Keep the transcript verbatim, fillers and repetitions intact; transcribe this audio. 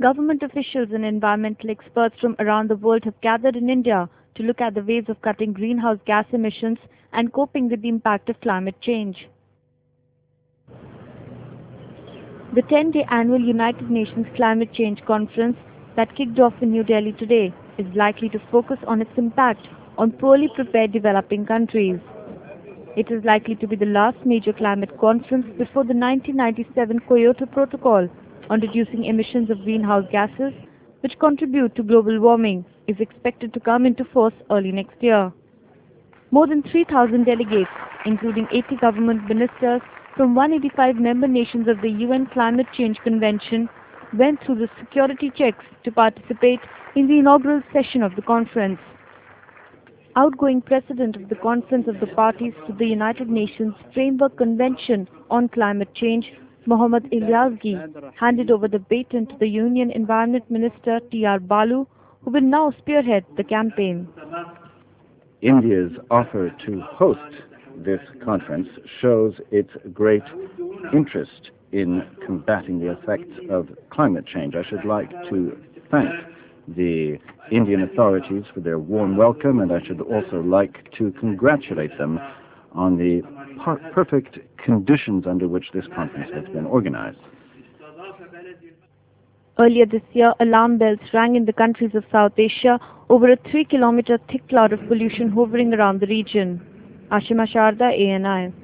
Government officials and environmental experts from around the world have gathered in India to look at the ways of cutting greenhouse gas emissions and coping with the impact of climate change. The ten-day annual United Nations Climate Change Conference that kicked off in New Delhi today is likely to focus on its impact on poorly prepared developing countries. It is likely to be the last major climate conference before the nineteen ninety-seven Kyoto Protocol on reducing emissions of greenhouse gases, which contribute to global warming, is expected to come into force early next year. More than three thousand delegates, including eighty government ministers from one hundred eighty-five member nations of the U N Climate Change Convention, went through the security checks to participate in the inaugural session of the conference. Outgoing President of the Conference of the Parties to the United Nations Framework Convention on Climate Change, Mohammad Ilyasgi, handed over the baton to the Union Environment Minister T R Balu, who will now spearhead the campaign. India's offer to host this conference shows its great interest in combating the effects of climate change. I should like to thank the Indian authorities for their warm welcome, and I should also like to congratulate them on the per perfect conditions under which this conference has been organized. Earlier this year, alarm bells rang in the countries of South Asia over a three kilometer thick cloud of pollution hovering around the region. Ashima Sharda, A N I.